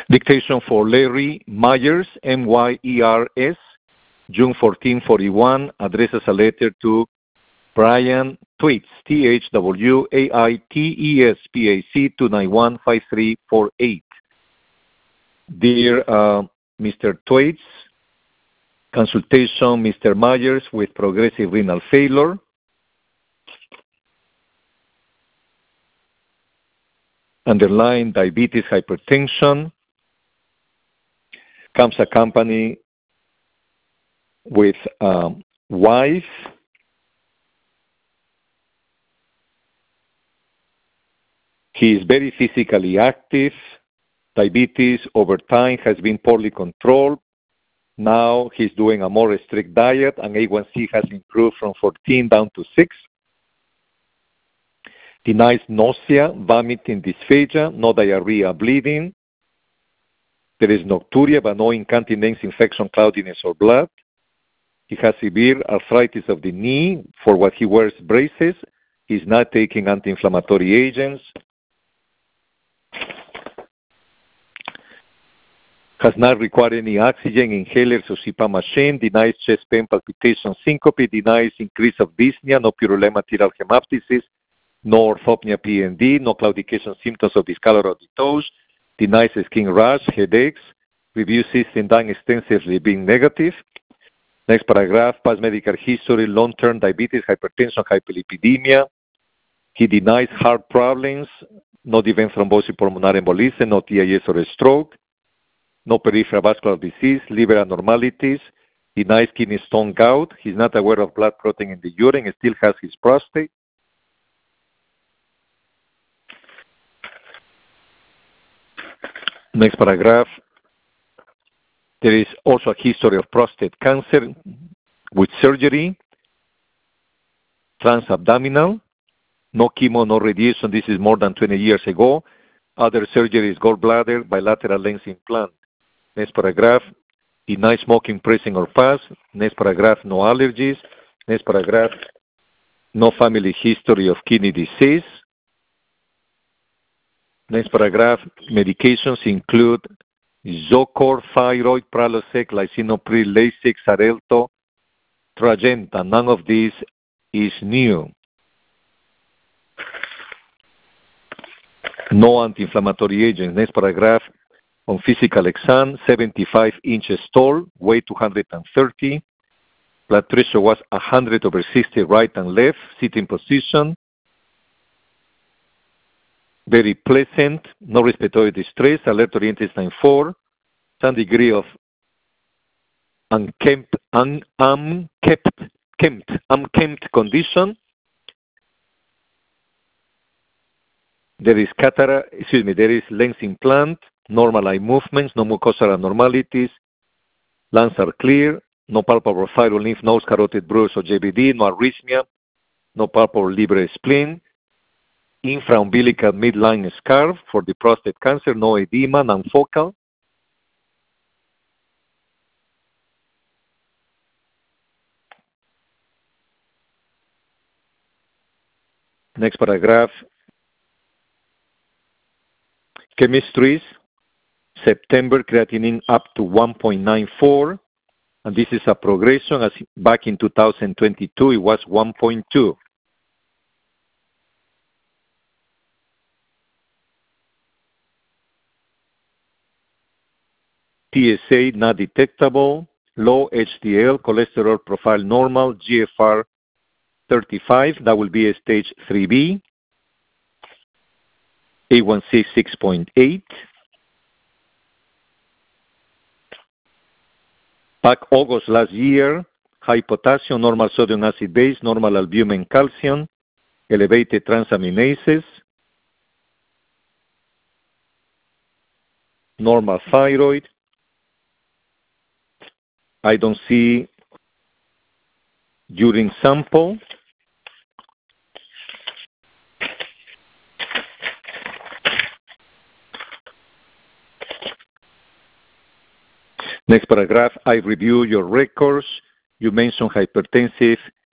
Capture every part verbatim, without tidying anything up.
Dictation for Larry Myers, M Y E R S, June fourteen forty-one, addresses a letter to Brian Tweets, T H W A I T E S P A C two nine one five three four eight. Dear uh, Mister Tweets, consultation Mister Myers with progressive renal failure. Underlying diabetes, hypertension, comes accompanied with um, wife, he is very physically active, diabetes over time has been poorly controlled, now he's doing a more strict diet and A one C has improved from fourteen down to six. Denies nausea, vomiting, dysphagia, no diarrhea, bleeding. There is nocturia, but no incontinence, infection, cloudiness, or blood. He has severe arthritis of the knee, for what he wears braces. He's not taking anti-inflammatory agents. Has not required any oxygen, inhalers, or C PAP machine. Denies chest pain, palpitation, syncope. Denies increase of dyspnea, no purulema hemoptysis, no orthopnea P N D, no claudication symptoms of discolor of the toes, denies skin rash, headaches, review system done extensively being negative. Next paragraph, past medical history, long-term diabetes, hypertension, hyperlipidemia. He denies heart problems, no event thrombosis, pulmonary embolism, no T I S or a stroke, no peripheral vascular disease, liver abnormalities, denies kidney stone gout. He's not aware of blood clotting in the urine, he still has his prostate. Next paragraph. There is also a history of prostate cancer with surgery, transabdominal, no chemo, no radiation. This is more than twenty years ago. Other surgery is gallbladder, bilateral lens implant. Next paragraph. Deny smoking, pressing, or fast. Next paragraph. No allergies. Next paragraph. No family history of kidney disease. Next paragraph, medications include Zocor, Thyroid, Pralosec, Lisinopril, Lasix, Xarelto, Trajenta. None of these is new. No anti-inflammatory agents. Next paragraph, on physical exam, seventy-five inches tall, weight two hundred thirty. Blood pressure was one hundred over sixty right and left, sitting position. Very pleasant, no respiratory distress, alert-oriented sign four, some degree of unkempt, un, unkempt, kempt, unkempt condition. There is cataract, excuse me, there is lens implant, normal eye movements, no mucosal abnormalities, lungs are clear, no palpable thyroid, lymph nodes, carotid bruise or J B D, no arrhythmia, no palpable liver spleen. Infraumbilical midline scarf for the prostate cancer, no edema, non-focal. Next paragraph. Chemistries, September creatinine up to one point nine four, and this is a progression as back in two thousand twenty-two it was one point two. T S A not detectable, low H D L, cholesterol profile normal, G F R thirty-five, that will be a stage three B, A one C six point eight, back August last year, high potassium, normal sodium acid base, normal albumin calcium, elevated transaminases, normal thyroid. I don't see urine sample. Next paragraph, I review your records. You mentioned hypertensive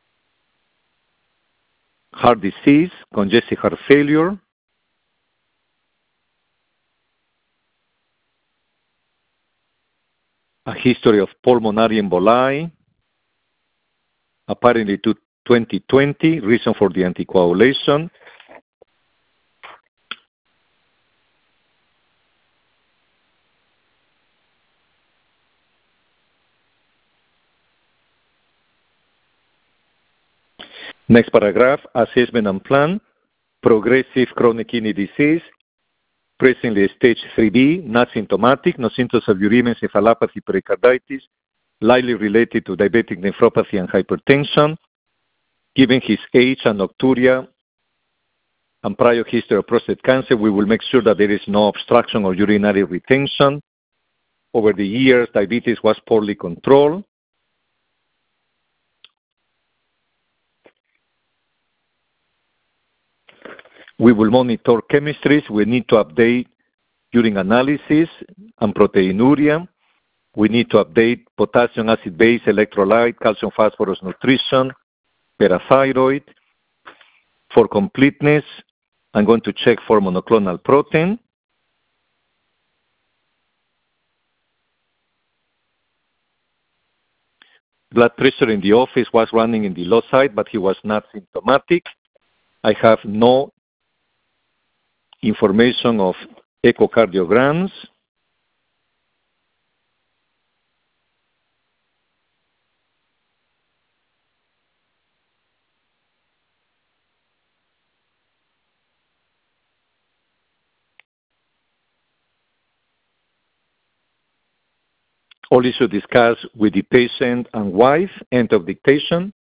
heart disease, congestive heart failure. a history of pulmonary emboli, apparently to twenty twenty, reason for the anticoagulation. Next paragraph, assessment and plan, progressive chronic kidney disease, presently stage three B, not symptomatic, no symptoms of uremia, encephalopathy, pericarditis, likely related to diabetic nephropathy and hypertension. Given his age and nocturia and prior history of prostate cancer, we will make sure that there is no obstruction or urinary retention. Over the years, diabetes was poorly controlled. We will monitor chemistries. We need to update urine analysis and proteinuria. We need to update potassium acid base electrolyte, calcium phosphorus nutrition, parathyroid. For completeness, I'm going to check for monoclonal protein. Blood pressure in the office was running in the low side, but he was not symptomatic. I have no information of echocardiograms. All issues discussed with the patient and wife, end of dictation.